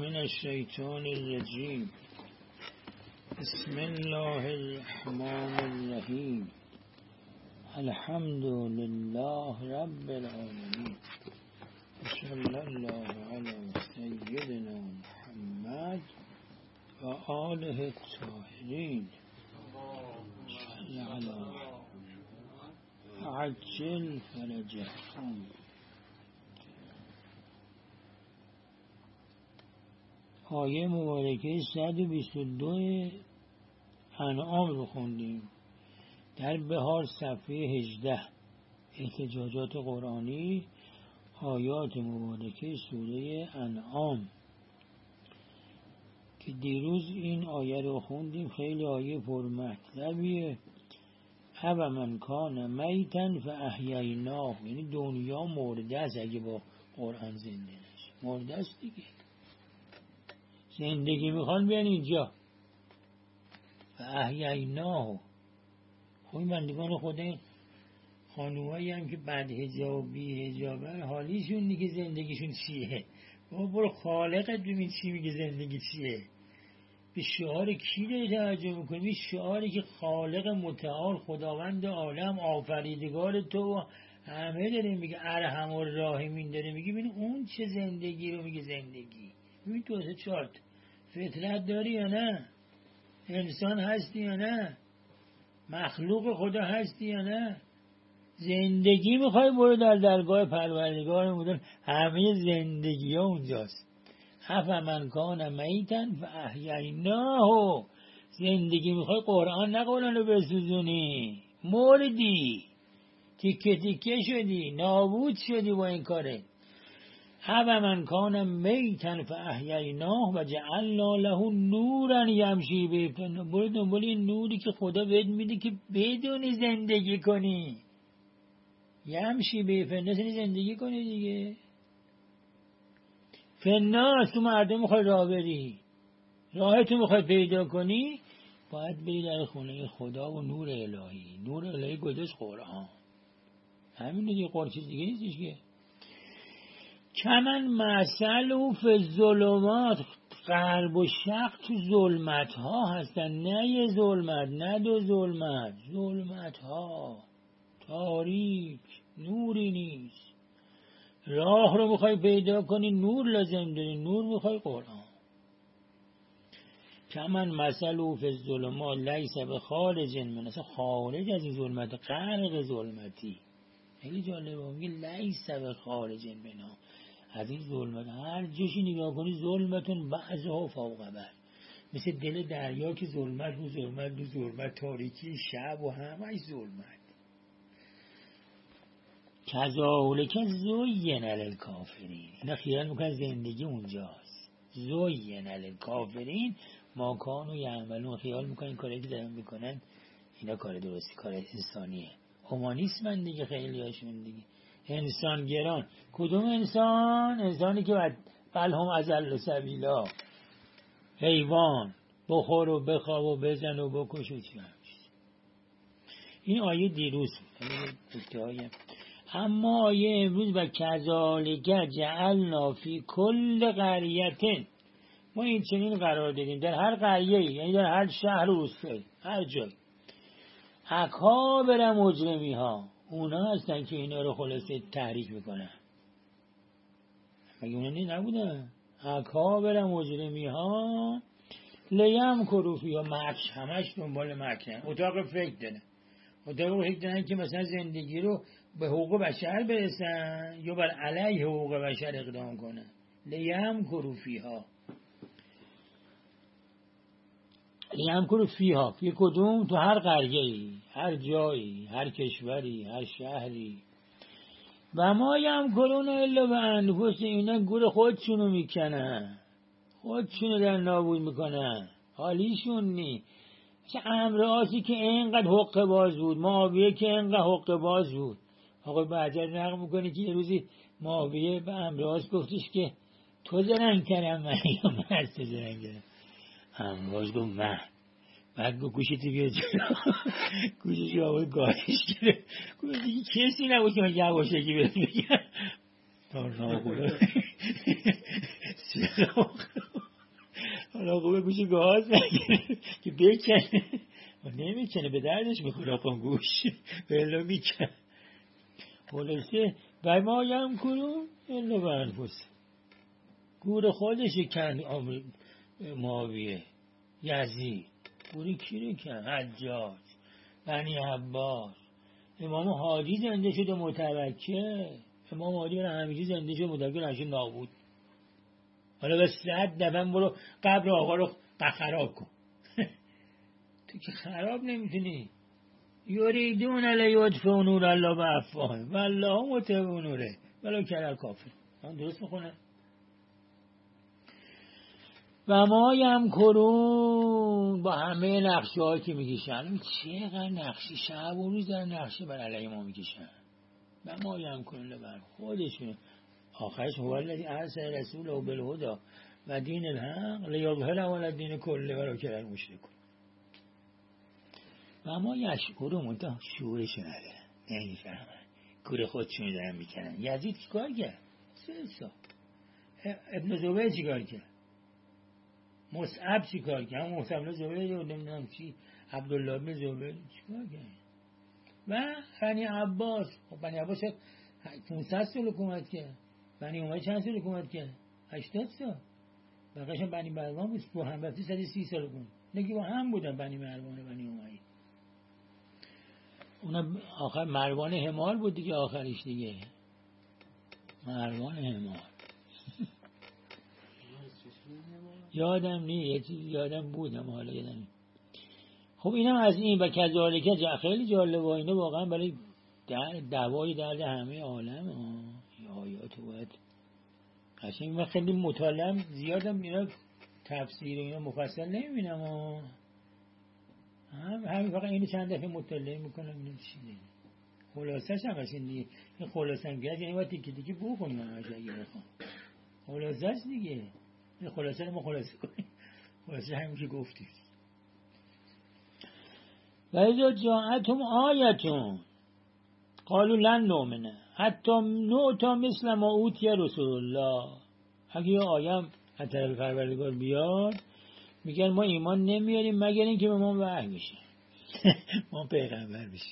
من الشیطان الرجیم. بسم الله الرحمن الرحیم. الحمد لله رب العالمین. صلی الله علی سیدنا محمد و آله الطاهرین. صلی علی عجل فرجهم. آیه مبارکه 122 انعام رو خوندیم. در بهار صفحه 18 احتجاجات قرآنی، آیات مبارکه سوره انعام که دیروز این آیه رو خوندیم. خیلی آیه پرمطلبیه. او من کان میتن فاحییناه، یعنی دنیا مرده است اگه با قرآن زنده نشه. مرده است دیگه. زندگی میخوان بیان اینجا. و احییناه. خب این بندگان خدا، این خانومایی هم که بعد حجاب و بی حجابن، حالیشون دیگه زندگیشون چیه؟ بابا برو خالقت ببین چی میگه زندگی چیه. به شعار کی داری توجه میکنی؟ به شعاری که خالق متعال، خداوند عالم، آفریدگار تو و همه داره میگه، ارحم الراحمین داره میگه. ببین اون چه زندگی رو میگه زندگی. ببین تو سه چارت فطرت داری یا نه؟ انسان هستی یا نه؟ مخلوق خدا هستی یا نه؟ زندگی میخوای برو در درگاه پروردگار مدن. همه زندگی ها اونجاست. افمن کان میتن فاحییناه. زندگی میخوای قرآن، نه قرآن رو بسوزونی. مردی، تیکه تیکه شدی، نابود شدی با این کاره. او من کان میتن فاحییناه و جعلنا له نورا یمشی به. برو دنبال این نوری که خدا بهت میده که بدونی زندگی کنی. یمشی به فناس، زندگی کنی دیگه. فناس، تو مردم میخوای راه بری، راه تو میخوای پیدا کنی، باید بری در خونه خدا و نور الهی. نور الهی گذاشت قرآن. همین دیگه، قرآن چیز دیگه نیستش که. کمن مثل و فی الظلمات. غرب و شرق تو ظلمت ها هستن. نه یه ظلمت، نه دو ظلمت، ظلمت ها، تاریک، نوری نیست. راه رو میخوای پیدا کنی، نور لازم داری. نور میخوای قرآن. کمن مثل و فی الظلمات لیس بخارج من. اصلا خارج از این ظلمت، غرق ظلمتی. خیلی جالبه. میگه لیس بخارج منها. از این ظلمت هر جوشی نگاه کنی ظلمتون بعضها فوق بعض. مثل دل دریا که ظلمت رو ظلمت رو ظلمت، تاریکی شب و همه ظلمت. کذالک زین للکافرین. اینا خیال میکنن زندگی اونجاست. زین للکافرین ما کانوا یعملون. خیال میکنن این کاری که دارن میکنن اینا کار درستی، کار انسانیه. هومانیسمن دیگه خیلی هاشون دیگه. انسان گران. کدوم انسان؟ انسانی که بعد بلهم اضل سبیلا، حیوان، بخور و بخواب و بزن و بکش و چی همچیز. این آیه دیروز بود. اما آیه امروز و کذالک جعلنا فی کل قریة. ما این چنین قرار دادیم در هر قریه، یعنی در هر شهر و روستایی، هر جای، اکابر مجرمی ها. اونا هستن که اینا رو خلاصه تحریک میکنن. مگه اونا نبودن؟ اکابر مجرمی ها لیم کروفی ها. مکش، همش دنبال مکن. اتاق فکر دارن. اتاق فکر دارن که مثلا زندگی رو به حقوق بشر برسن یا بر علیه حقوق بشر اقدام کنن. لیم کروفی ها. لیم کروفی ها. فی کدوم؟ تو هر قریه‌ای، هر جایی، هر کشوری، هر شهری. و ما یم کرون الا به انفس. اینا گور خودشونو میکنن، خودشونو در نابود میکنن. حالیشون نی. چه امراضی که اینقدر حق باز بود، معاویه که اینقدر حق باز بود. آقای بهجت نقل میکنه که یه روزی معاویه به امراض گفتش که تو زرنگ کردم من یا من از تو زرنگ کردم؟ امراض گفت من. بعد گفت گوشتی بیا جلو. گوشش آورد گاهش کرد. گفت دیگه کسی نبود که من یواشکی بهت بگم. تا ناخدا حالا خوبه گوش گاز نگیره که بکنه، نمیکنه، به دردش میخوره آقا گوش بلا میکنه. خلاصه و ما یم کرون الا بانفسهم، گور خودش کن معاویه، یزید گور کی رو کن؟ حجاج، بنی عباس، امام هادی زنده شد و متوکل، امام هادی برای همیشه زنده شد متوکل نشد نابود. حالا به 100 دفعه برو قبر آقا رو خراب کن. تو که خراب نمیتونی. یریدون لیطفئوا نور الله بافواههم والله متم نوره ولو کره الکافرون. من درست میخونم. و ما یمکرون، با همه نقشه هایی که میکشن، چقدر نقشه شب و روز در نقشه بر علیه ما میکشن. و ما یمکرون بر خودشون، آخرش هو الذی ارسل رسوله بالهدی و دین الحق لیظهره علی الدین کله ولو کره المشرکون. و ما یشکرون، منتها شعورش ندارن، نمیفهمن، کور خودشون دارن میکنن. یزید چی کار کرد؟ سلسا. ابن زبیر چی کار کرد؟ مصعب چی کار کرد؟ هم مصعب بن زبیر و نمیدونم چی، عبدالله بن زبیر چی کار کرد؟ و بنی عباس، بنی عباس 500 سال حکومت کرد. بنی امیه چند سال حکومت کرد؟ 80 سال. بقیش هم بنی مروان بود، با هم رفتی 130 سال حکومت. نگی با هم بودن بنی مروان و بنی امیه. اونم آخر مروان همال بود دیگه، آخرش دیگه مروان همال. یادم نی، یه چیزی یادم بودم حالا یادم نی. خب اینم از این. و کذالک خیلی جالب و اینه واقعا برای دوای درد همه عالم. آیات باید قشنگ. من خیلی مطالعه زیادم اینا تفسیر اینا مفصل نمیبینم، همین فقط اینو چند دفعه مطالعه میکنم اینو چیه خلاصش هم قشنگ دیگه. این خلاصه هم گرد یعنی باید تیکی تیکی بخونیم همش اگه بخوام. خلاصش دیگه این خلاصه رو ما خلاصه کنیم. خلاصه همین که گفتیم. و اذا جاءتهم آیتون قالوا لن نؤمن حتی نؤتی مثل ما اوتی رسول الله. اگه یه آیم از طرف پروردگار بیاد میگن ما ایمان نمیاریم مگر اینکه به ما وحی بشه. ما پیغمبر بشیم.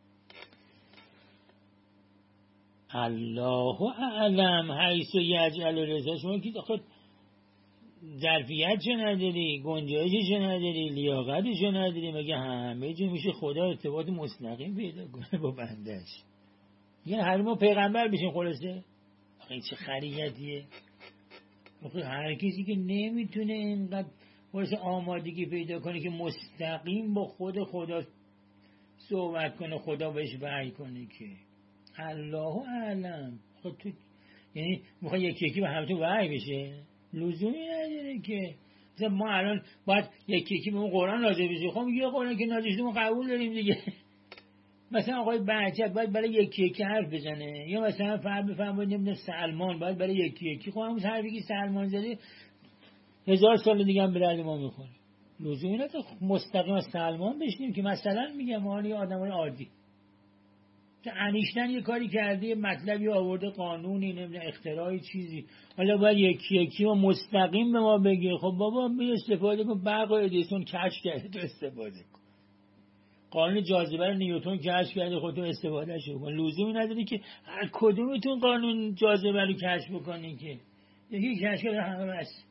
الله اعلم حیث یجعل رزقه. شما که خود ظرفیت چه نداری، گنجایش چه نداری، لیاقت چه نداری، مگه همه جا میشه خدا ارتباط مستقیم پیدا کنه با بندش. یعنی هر ما پیغمبر بشیم خلاصه. این چه خریتیه. هر کسی که نمیتونه اینقدر واسه آمادگی پیدا کنه که مستقیم با خود خدا صحبت کنه، خدا بهش وحی کنه، که الله اعلم. خود تو یعنی میخوای یکی یکی به همتون وحی بشه؟ لزومی نداره که. مثلا ما الان باید یکی یکی به اون قرآن نازل بشه. خب یه قرآن که نازل شده ما قبول داریم دیگه. مثلا آقای بهجت باید برای یکی یکی حرف بزنه، یا مثلا بفرمایید نمیدونم سلمان باید برای یکی یکی. خب همون حرفی که سلمان زده 1000 سال دیگه هم به درد ما میخوره. لزومی نداره مستقیم از سلمان بشنیم که مثلا میگم ما یه آدمای عادی که انیشتن یه کاری کرده، یه مطلبی آورده، قانونی نمیدونم اختراعی چیزی، حالا باید یکی یکی و مستقیم به ما بگه خب بابا بیا استفاده کن، برق و ادیسون کشف کرده تو استفاده کن، قانون جاذبه رو نیوتن کشف کرده خودتون استفادهش کن. لزومی نداره که هر کدومتون قانون جاذبه رو کشف بکنین که یکی کشف کرده همه بس.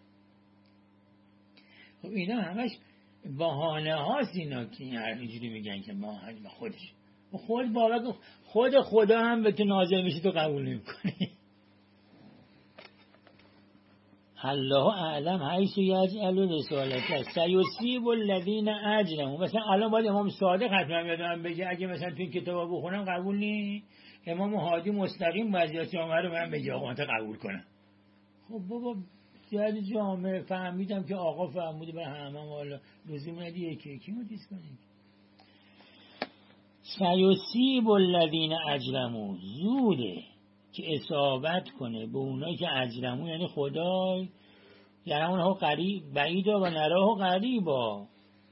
خب اینا همش بهانه هاست اینا که اینجوری میگن که ما خودش خود بابا خود خدا هم به تو نازل میشه تو قبول نمیکنی. الله اعلم حیث یجعل رسالته سیصیب الذین اجرموا. مثلا الان باید امام صادق حتما یادم بگه اگه مثلا تو این کتاب بخونم قبول نی، امام هادی مستقیم وضعیت جامعه رو من بگه آقا قبول کنم. خب بابا زیاد جامعه فهمیدم که آقا فهمیده به همه والا لزوم ندی یکی یکی ما دیس کنیم. سیصیب الذین اجرموا، زوده که اصابت کنه به اونایی که اجرموا، یعنی خدا یرمونه قریب بعیدا و نراه قریبا.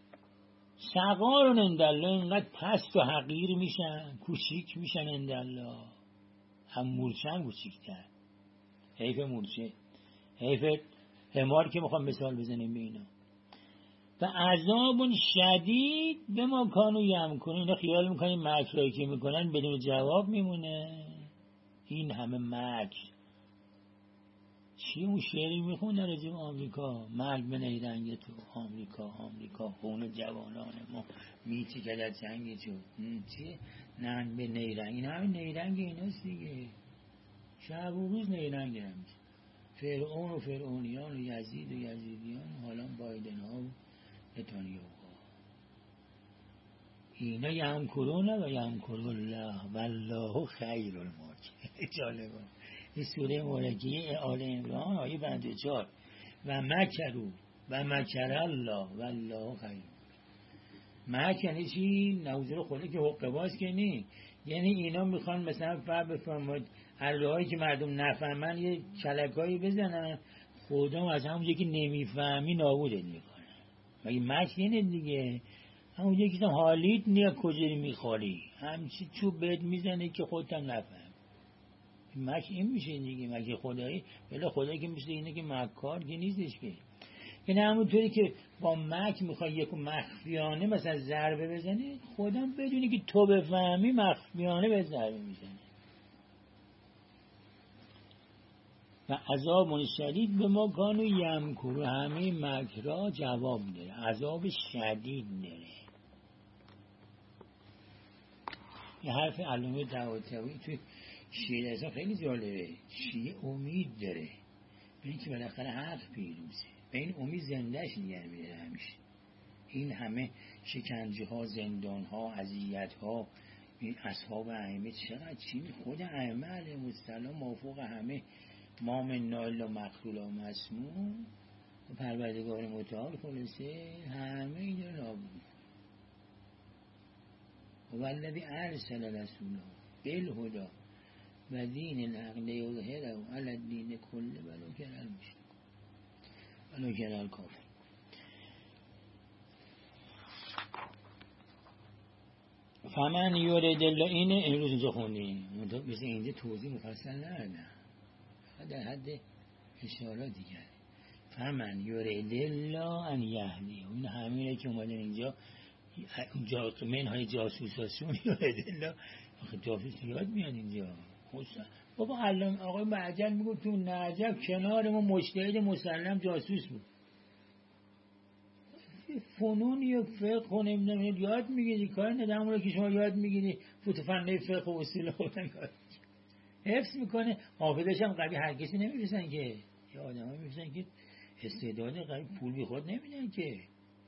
صغار عند الله، اینقدر پست و حقیر میشن، کوچیک میشن عند الله. هم مورچه هم کوچیک‌تر. حیف مورچه، حیف حمار که میخوام مثال بزنیم به اینا. و عذاب شدید به ما کانو یمکرون. اینا خیال میکنیم مکرایی که میکنن بدون جواب میمونه. این همه مکر چی؟ اون شعری میخونه راجع به آمریکا، مرگ به نیرنگ تو آمریکا خون جوانان ما میچکد از جنگ تو. چیه؟ ننگ به نیرنگ. این همه نیرنگ ایناست دیگه. شب و روز نیرنگ همیشه. فرعون و فرعونیان و یزید و یزیدیان و حالا بایدن ها و نتانیاهو. اینا یمکرون و یمکر الله والله خیر الماکرین. جالبه. این سوره مبارکه آل عمران آیه 54. و مکروا و مکر الله والله خیر. مکر یعنی چی؟ نوزر خدا که حقه باز که نی. یعنی اینا میخوان مثلا بفرمایید اللهایی که مردم نفهمن یه کلکایی بزنن، خدا از همون یکی نمیفهمی نابودت میکنه. مگه مکر اینه دیگه. همون یکی هم حالیت نیا کجایی میخوری، همچی چوب بهت میزنه که خودت هم نفهم. مکر این میشه دیگه. مکر خدایی بلا خدایی که مثل اینه که مکار که نیستش که. یعنی همونطوری که با مکر میخوای یک مخفیانه مثلا ضربه بزنی، خودم بدونی که تو بفهمی مخفیانه به ضربه میزنی. و عذاب شدید به ما کانو یمکرون. همه مکرها جواب داره، عذاب شدید داره. یه حرف علامه طباطبایی توی شیعه اصلا خیلی جالبه. شیعه امید داره به این که بالاخره حق پیروزه، به این امید زندهش نگه میره همیشه. این همه شکنجه ها، زندان ها، اذیت ها، این اصحاب ائمه چقدر چی، خود ائمه علیهم السلام موافق همه ما من الا مقتول و مسموم و پروردگار متعال خلاصه همه اینا نابود. و الذی ارسل رسوله بالهدی و دین الحق لیظهره علی الدین کله ولو کره المشرکون ولو کره الکافرون. فمن یرید الله، اینه امروز اینجا خوندیم مثل اینجا توضیح مفصل نردن، در حد اشاره دیگر. فمن یرید الله ان یهدی، این همینه که اومدن اینجا منهای جاسوساشون یرید الله. آخه جاسوس یاد میاد اینجا. بابا علم آقای معجل میگو تو نجف کنار ما مجتهد مسلم جاسوس بود. فنون یا فقه نمیدونم یاد میگیری، کار ندارم رو که شما یاد میگیری فوت فنه فقه و اصول خودم یاد حفظ میکنه. حافظش هم قوی هر کسی نمیفرستن که، یه آدم ها میفرستن که استعداد قوی پول بی خود نمیدن که.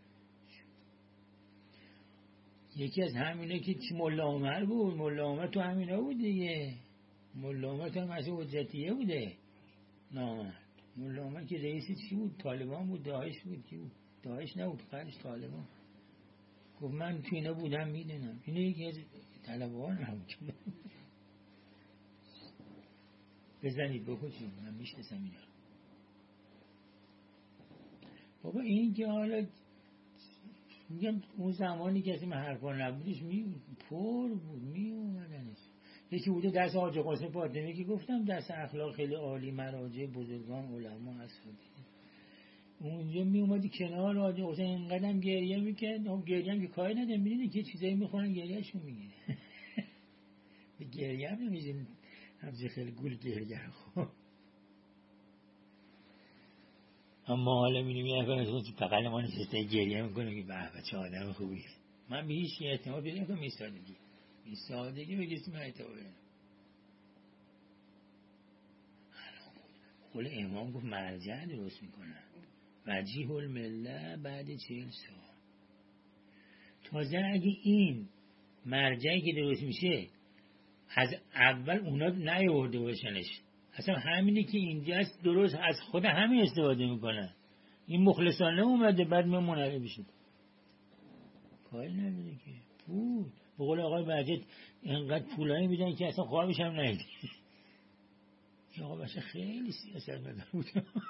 یکی از همینه که ملا عمر بود. ملا عمر تو همینا بود دیگه. ملا عمر تو هم از حجتیه بوده نامرد. ملا عمر که رئیس چی بود؟ طالبان بود؟ داعش بود؟ کی بود؟ داعش نبود، قبلش طالبان. گفت من تو اینا بودم میدونم. اینه یکی از طالبان هم بزنید بکشید، من میشناسم اینا. بابا این که حالا میگم اون زمانی که از این حرفا نبودش پر بود اومدنش. یکی بوده درس حاج قاسم فاطمی که گفتم درس اخلاق خیلی عالی، مراجع بزرگان علما اساتید. اونجا می اومدی کنار حاج قاسم اینقدرم گریه میکرد. اون گریه هم که کاری نداره، میدونی که چیزایی میخورن گریهشون میگیره. به گریه هم نمیزین همچه خیلی گول گریه. خب اما حالا میدونم یه نفر تو بغل ما نشسته گریه میکنه که به چه آدم خوبیه. من به هیچ اعتماد پیدا نمیکنم. این سادگی به کسی من اعتماد پیدا نمیکنم. خود امام گفت مرجع درست میکنن وجیه المله بعد 40 سال. تازه اگه این مرجعی که درست میشه از اول اونا نیاورده باشنش، اصلا همینی که اینجاست درست از خود همین استفاده میکنن. این مخلصانه اومده بعد من منعرب بشید کاری نمیده که پول. به قول آقای بهجت اینقدر پولایی میدن که اصلا خوابش هم نهیدی. این آقا بچه خیلی سیاست مدار بود.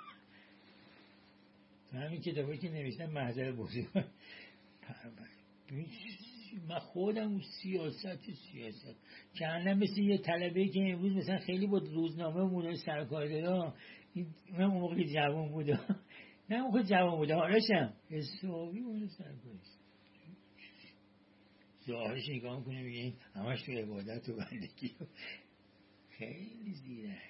همین کتابایی که نوشتن محضر بزرگ من خودم سیاست که الان مثل یه طلبه که امروز مثلا خیلی با روزنامه و مدل سرکار دارم من اون موقع جوان بودم، نه اون موقع جوان بودم آرشم حسابی اون سرپرست ظاهرش نگاه میکنه میگه این همش تو عبادت و بندگی. خیلی زیرک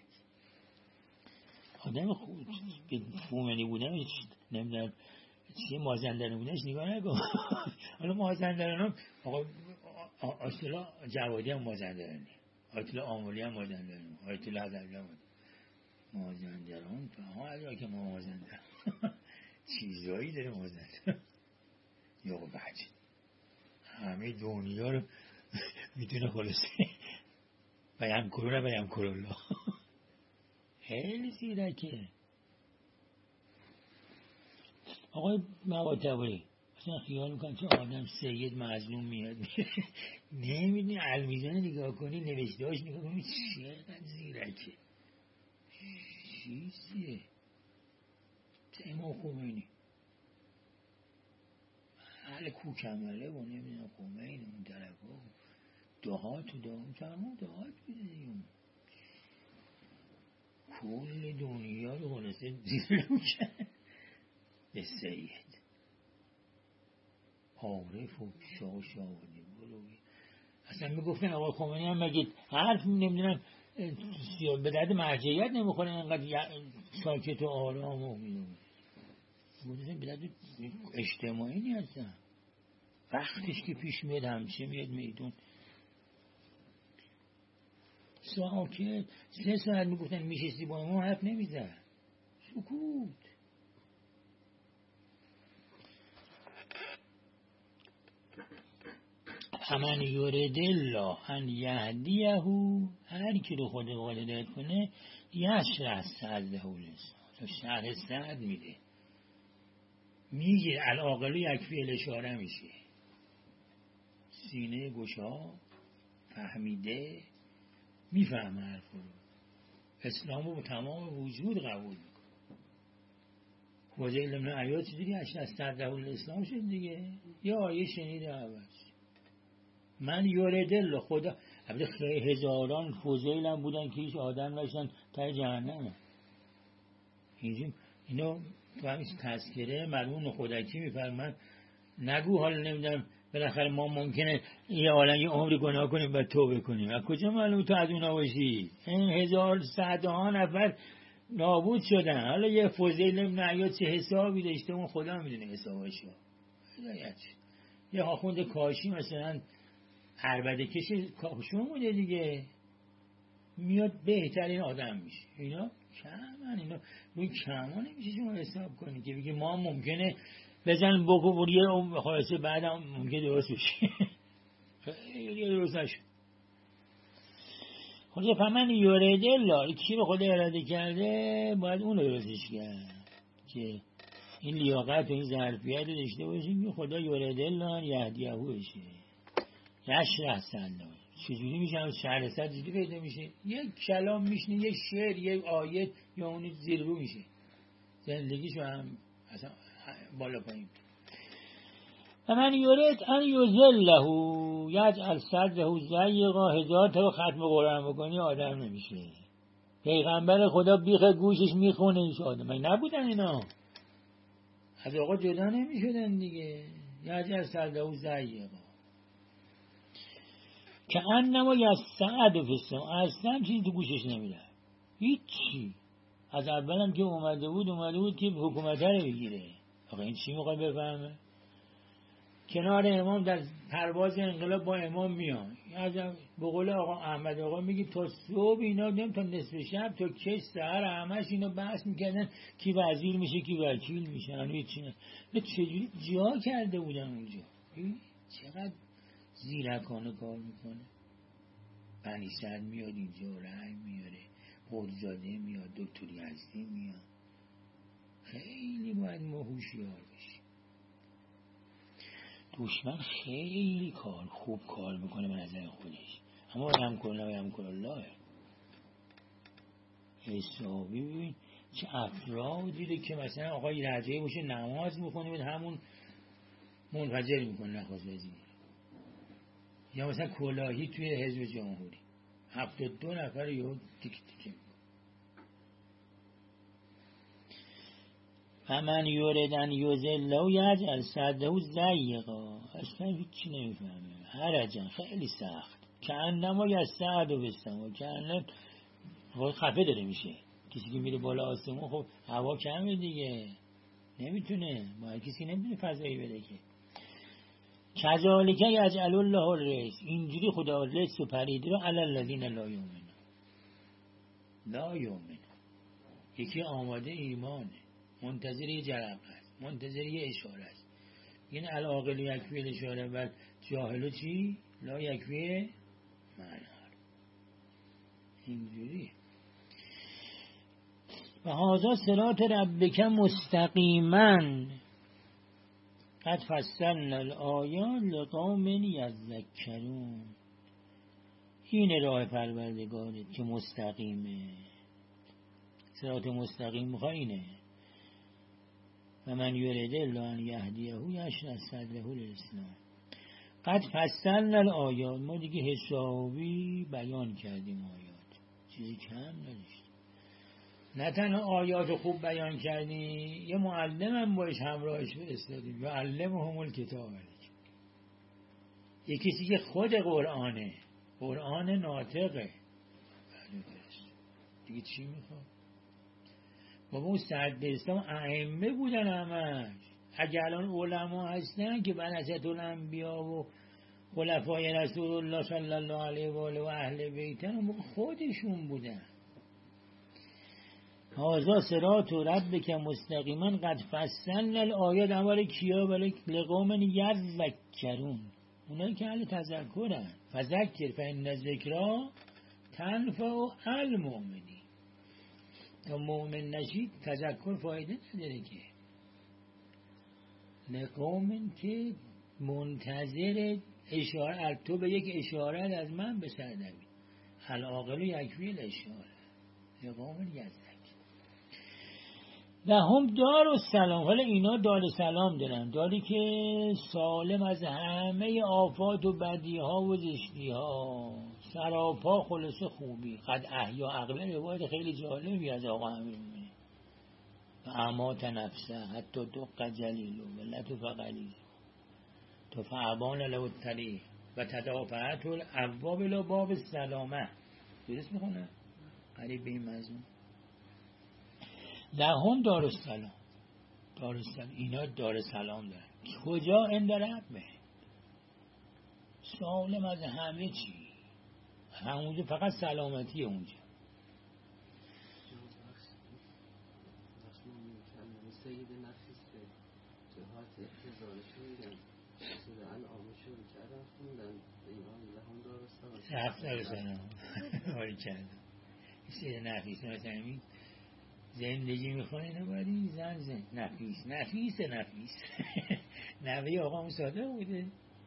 آدم خوب به فومنی بودم، نمیدونم چیه مازندران بودنش نگاه نکن. حالا مازندران هم آیت‌الله جوادی هم مازندرانی، آیت‌الله آمولی هم مازندرانی، آیت‌الله حضرت مازندران تا ها که ما مازندران چیزایی داره مازندران یا بچه همه دنیا رو میتونه خلاصه بیم کرونا بیم کرولا. خیلی زیرکه آقای مواتبایی. اصلا خیال میکنم که آدم سید مظلوم میاد نمیدونی المیزان نگاه کنی نوشتهاش نگاه کنی چقدر زیرکه چیزیه امام خمینی اهل کوکمله و نمیدونم خمینی اون طرف ها دهات و دهات بیدیم کل دنیا رو خلاصه زیر رو کرد به سید عارف و شاهدی بلوی. اصلا میگفتن آقای خمینی هم مگه حرف نمیدونم به درد مرجعیت نمیخوره اینقدر ساکت و آرام و میدونم به درد اجتماعی نیستن وقتش که پیش میاد همچه میاد میدون ساکت 3 ساعت میگفتن میشستی با ما حرف نمیزد سکوت. فمن یرید الله ان یهدیه هر کی رو خدا هدایت کنه یشرح صدره الاسلام شرح صدر میده میگه العاقل یکفی الاشاره میشه سینه گشا فهمیده میفهمه حرف رو اسلام رو تمام وجود قبول میکنه. وزیل من آیات چیزی اشرح صدره الاسلام شد دیگه یا آیه شنیده اول من یورد الله خدا البته هزاران فضیل هم بودن که هیچ آدم داشتن تا جهنم اینو تو همین تذکره مرحوم خودکی میفرمن نگو حالا نمیدونم بالاخره ما ممکنه یه عالم یه عمری گناه کنیم و توبه کنیم از کجا معلوم تو از اونا باشی این 1000 صدها نفر نابود شدن حالا یه فضیل نمیدونم چه حسابی داشته اون خدا میدونه حسابشو هدایت یه آخوند کاشی مثلا عربده کشی کاشون بوده دیگه میاد بهترین آدم میشه اینا کمن اینا روی کما نمیشه شما حساب کنی که بگی ما ممکنه بزن بگو بوریه خلاصه بعدم ممکنه درست بشه خیلی درست نشد خلاصه فمن یورد الله کی رو خدا اراده کرده باید اون رو درستش کرد که این لیاقت و این ظرفیت رو داشته باشیم که خدا یورد الله یهدیه بشه یشرح صدره چجوری میشه هم شرح صدر چجوری پیدا میشه یک کلام میشنه یک شعر یک آیت یا اونی زیر رو میشه زندگیشو هم اصلا بالا پایین. و من یورد ان یذله یجعل صدره ضیقا 1000 تا ختم قرآن بکنی آدم نمیشه. پیغمبر خدا بیخ گوشش میخونه این آدم من نبودن اینا از آقا جدا نمیشدن دیگه یجعل صدره ضیقا که انما یصعد فی السماء اصلا چیزی تو گوشش نمیره هیچی از اولم که اومده بود که حکومت رو بگیره آقا این چی میخواد بفهمه کنار امام در پرواز انقلاب با امام میان به قول آقا احمد آقا میگی تا صبح اینا نیم تا نصف شب تا کش سحر همش اینا بحث میکردن کی وزیر میشه کی وکیل میشه هنوز چی نه چجوری جا کرده بودن اونجا چقدر زیرکانه کار میکنه بنی سعد میاد اینجا رای میاره قدزاده میاد دکتر یزدی میاد خیلی باید ما هوشیار بشیم دشمن خیلی خوب کار میکنه به نظر خودش اما هم الله حسابی ببین چه افرادی دیده که مثلا آقای رجعی باشه نماز میکنه به همون منفجر میکنه نخواست وزیر یا مثلا کلاهی توی حزب جمهوری 72 نفر یهو تیک تیک فمن یوردن یوزله یجعل صدره ضیقا، اصلا هیچی نمیفهمه، حرجا خیلی سخت، کأنما یصعد بالسما، کأنما خفه داره میشه. کسی که میره بالا آسمون خب هوا کمه دیگه، نمیتونه، ما کسی نمیتونه فضایی بده که. کذالک یجعل الله الرجس، اینجوری خدا رجس و پلیدی رو علی الذین لا یؤمنون. لا یؤمنون یکی آماده ایمانه، منتظر یه جرقه است، منتظر یه اشاره است. این العاقل یکفی الاشاره بل جاهل چی؟ لا یکفی معنی. اینجوری و هذا صراط ربک مستقیما قد فصلنا الآیات لقوم یذکرون. این راه پروردگارت که مستقیمه، صراط مستقیم میخوای اینه. و من یرید الله ان یهدیه یشرح صدره للاسلام. قد فصلنا الآیات، ما دیگه حسابی بیان کردیم آیات، چیزی کم نداشت. نه تنها آیات خوب بیان کردیم، یه معلم هم باش همراهش فرستادیم، یعلمهم الکتاب. یه کسی که خود قرآنه، قرآن ناطقه، دیگه چی میخواد؟ بابا اون صدر اسلام ائمه بودن همش. اگه الان علما هستن که ورثه الانبیا و خلفای رسول الله صلی الله علیه و آله و اهل بیتن، اون خودشون بودن. هذا صراط ربک مستقیما قد فصلنا الآیات، امر کیا؟ برای لقوم یذکرون، اونایی که اهل تذکرن. فذکر فان الذکری تنفع المؤمنین. تا مؤمن نشید تذکر فایده نداره که. لقوم که منتظر اشاره، تو به یک اشاره از من به سر نبید. العاقل یکفی الاشاره. لقوم یذکر لهم دار السلام. حالا اینا دار سلام دارن، داری که سالم از همه آفات و بدی ها و زشتی ها، سراپا خلص خوبی. قد احیا عقل، روایت خیلی جالبی از آقا امیرالمومنین. و امات نفسه حتی دق جلیل و لطف قلیل تو فعبان له الطریق و تدافعت الابواب لا باب السلامه. درست میخونه؟ قریب به این مضمون. لهم دار السلام. دار السلام، اینا دار سلام دارن. کجا؟ عند ربه، سالم از همه چی، همونجا فقط سلامتی اونجا. سید نفیس جهات احتضارشون سودان آموشون کردن خوندن ایمان لهم دار السلام. رفت دار السلام آری کردن. سید نفیس مثلا همین زندگی میخونه، اینو باید این زن نفیس نوه آقا مصادق بوده.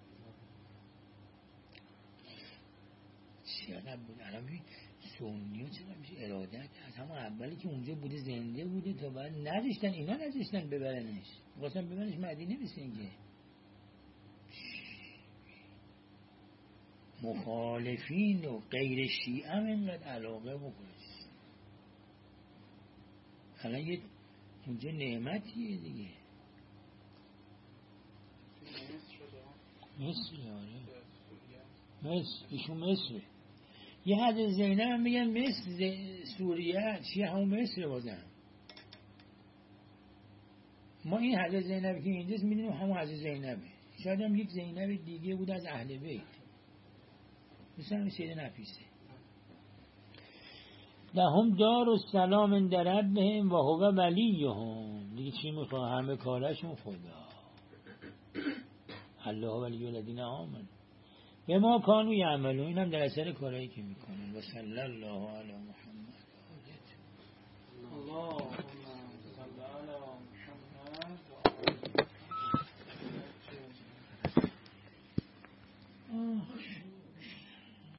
چقدر بود الان بید سونی ها چقدر میشه ارادت از همون اولی که اونجا بوده، زنده بوده، تا بعد نذاشتن، اینا نذاشتن ببرنش، خواستن ببرنش مدینه بسنگه. مخالفین و غیر شیعه هم اینقدر علاقه بکنه. الان یه اونجا نعمتیه دیگه. مصر آره، مصر ایشون مصره. یه حد زینب هم میگن مصر سوریه، چیه همون مصر بازم. ما این حد زینب که اینجاست میدونیم همون حد زینبه، شاید هم یک زینب دیگه بود از اهل بیت، مثل همین سید نفیسه. لهم دار السلام عند ربهم و هو ولیهم. دیگه چی میخواه؟ همه کارشون خدا. الله ولی الذین آمنوا بما کانوا یعملون. اینم در اثر کارهایی که میکنن. و صلی الله علی